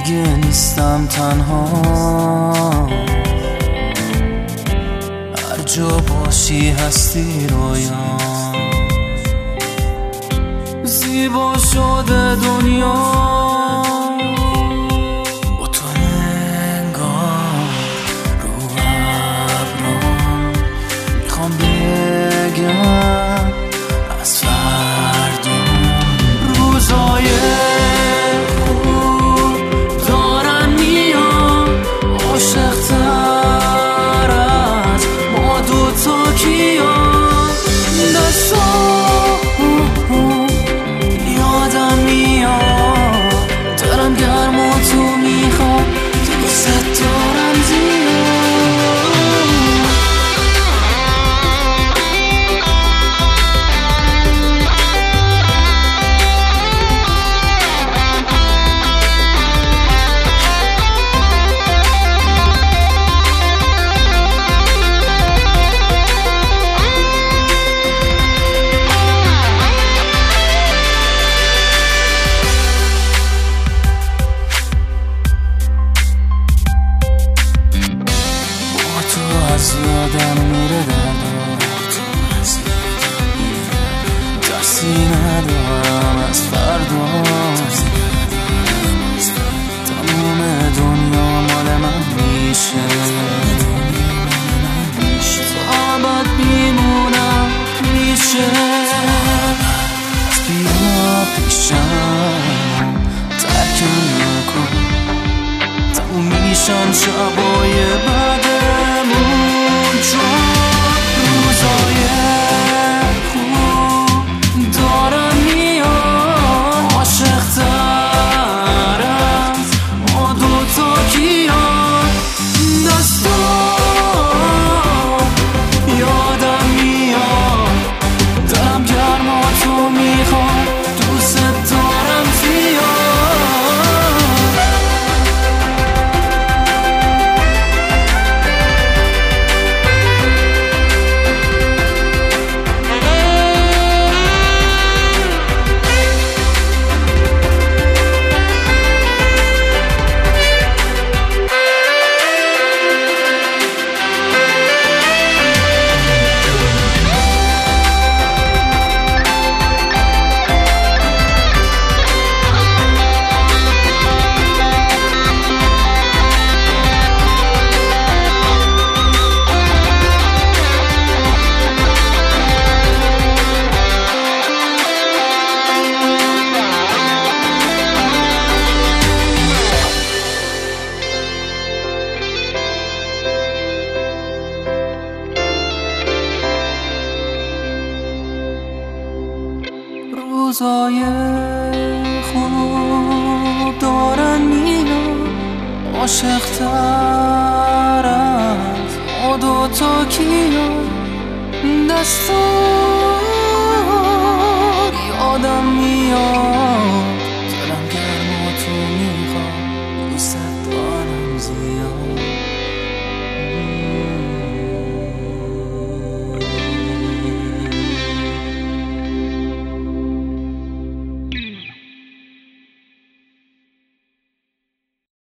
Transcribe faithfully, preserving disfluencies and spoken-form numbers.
دیگه نیستم تنها، هر جا باشی هستی رویام. زیبا شده دنیا با تو انگار رو ابرام. میخوام بگم از فردا روزای خوب دارن میان، عاشق‌تر از ما دوتا کیان. دستام یادم میاد دارم گرم و تو میخوام، دوست دارم زیاد. از یادم میره دردم، ترسی ندارم از فردا. تموم دنیا مال من میشه، تا ابد میمونم میشه. بیا پیشم ترکم نکن، تموم میشن شبای بعدمون، چون روزای خوب دارن میان، عاشق‌تر از ما دوتا کیان. دستام یادم میاد دلم گرم و تو میخوام، دوست دارم زیاد. روزای خوب دارن میان، عاشق‌تر از ما دوتا کیان. دستام یادم میاد دلم گرم و تو میخوام، دوست دارم زیاد.